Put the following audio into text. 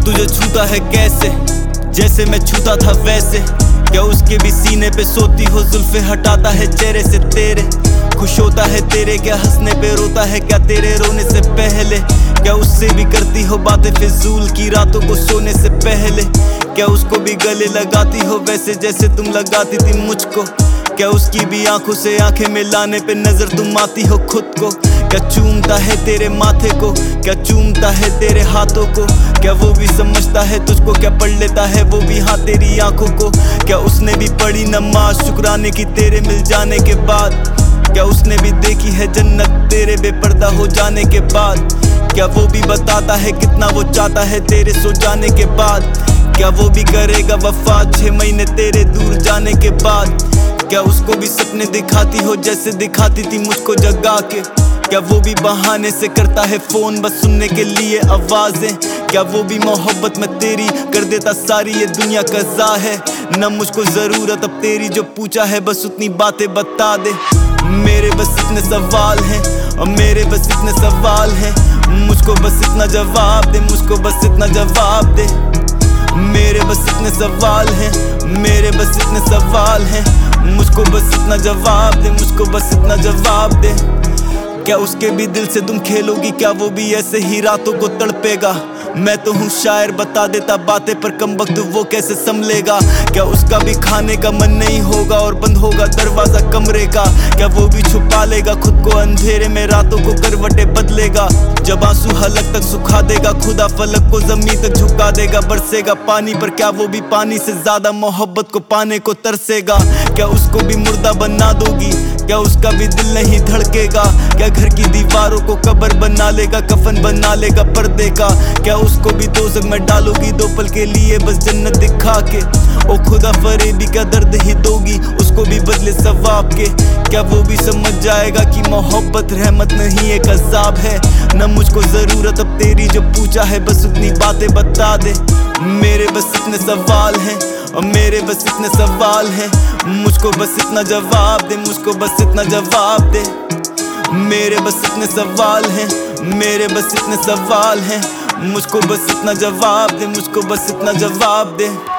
तुझे छूता है कैसे, जैसे मैं छूता था वैसे। क्या उसके भी सीने पे सोती हो, जुल्फे हटाता है चेहरे से तेरे। खुश होता है तेरे, क्या हंसने पे रोता है, क्या तेरे रोने से पहले। क्या उससे भी करती हो बातें फिजूल की रातों को सोने से पहले। क्या उसको भी गले लगाती हो वैसे जैसे तुम लगाती थी मुझको। क्या उसकी भी आंखों से आंखें मिलाने पे नजर तुम आती हो खुद को। क्या चूमता है तेरे माथे को, क्या चूमता है तेरे हाथों को। क्या वो भी समझता है तुझको, क्या पढ़ लेता है वो भी हाँ तेरी आंखों को। क्या उसने भी पढ़ी नमाज शुक्राने की तेरे मिल जाने के बाद। क्या उसने भी देखी है जन्नत तेरे बेपर्दा हो जाने के बाद। क्या वो भी बताता है कितना वो चाहता है तेरे सो जाने के बाद। क्या वो भी करेगा वफा 6 महीने तेरे दूर जाने के बाद। क्या उसको भी सपने दिखाती हो जैसे दिखाती थी मुझको जगा के। क्या वो भी बहाने से करता है फोन बस सुनने के लिए आवाजें। क्या वो भी मोहब्बत में तेरी कर देता सारी ये दुनिया कज़ा है। न मुझको जरूरत अब तेरी, जो पूछा है बस उतनी बातें बता दे। मेरे बस इतने सवाल हैं और मेरे बस इतने सवाल हैं। मुझको बस इतना जवाब दे, मुझको बस इतना जवाब दे। मेरे बस इतने सवाल हैं, मेरे बस इतने सवाल हैं। मुझको बस इतना जवाब दे, मुझको बस इतना जवाब दे। क्या उसके भी दिल से तुम खेलोगी, क्या वो भी ऐसे ही रातों को तड़पेगा। मैं तो हूँ शायर बता देता बातें, पर कम वक्त वो कैसे संभलेगा। क्या उसका भी खाने का मन नहीं होगा और बंद होगा दरवाजा कमरे का। क्या वो भी छुपा लेगा खुद को अंधेरे में, रातों को करवटें बदलेगा। जब आंसू हलक तक सुखा देगा, खुदा फलक को जमीन तक झुका देगा। बरसेगा पानी पर, क्या वो भी पानी से ज्यादा मोहब्बत को पाने को तरसेगा। क्या उसको भी मुर्दा बना दोगी, क्या उसका भी दिल नहीं धड़केगा। क्या घर की दीवारों को कब्र बना लेगा, कफन बना लेगा पर्दे का। क्या उसको भी दोज़ख में डालोगी 2 पल के लिए बस जन्नत दिखा के। ओ खुदा फरेबी का दर्द ही दोगी उसको भी बदले सवाब के। क्या वो भी समझ जाएगा कि मोहब्बत रहमत नहीं एक अज़ाब है। न मुझको जरूरत अब तेरी, जो पूछा है बस उतनी बातें बता दे। मेरे बस इतने सवाल हैं और मेरे बस इतने सवाल हैं। मुझको बस इतना जवाब दे, मुझको बस इतना जवाब दे। मेरे बस इतने सवाल हैं, मेरे बस इतने सवाल हैं। मुझको बस इतना जवाब दे, मुझको बस इतना जवाब दे।